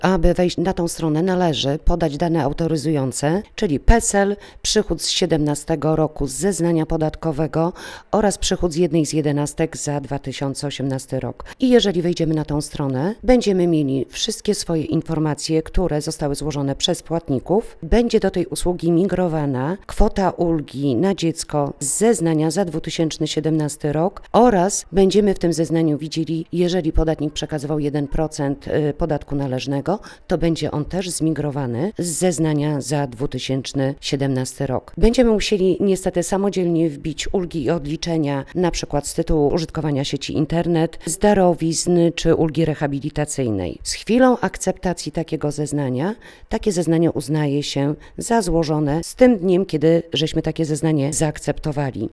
Aby wejść na tą stronę, należy podać dane autoryzujące, czyli PESEL, przychód z 2017 roku z zeznania podatkowego oraz przychód z jednej z 11 za 2018 rok. I jeżeli wejdziemy na tą stronę, będziemy mieli wszystkie swoje informacje, które zostały złożone przez płatników. Będzie do tej usługi migrowana kwota ulgi na dziecko z zeznania za 2017 rok oraz będziemy w tym zeznaniu widzieli, jeżeli podatnik przekazywał 1% podatku należnego, to będzie on też zmigrowany z zeznania za 2017 rok. Będziemy musieli niestety samodzielnie wbić ulgi i odliczenia, na przykład z tytułu użytkowania sieci internet, z darowizn czy ulgi rehabilitacyjnej. Z chwilą akceptacji takiego zeznania, takie zeznanie uznaje się za złożone z tym dniem, kiedy żeśmy takie zeznanie zaakceptowali.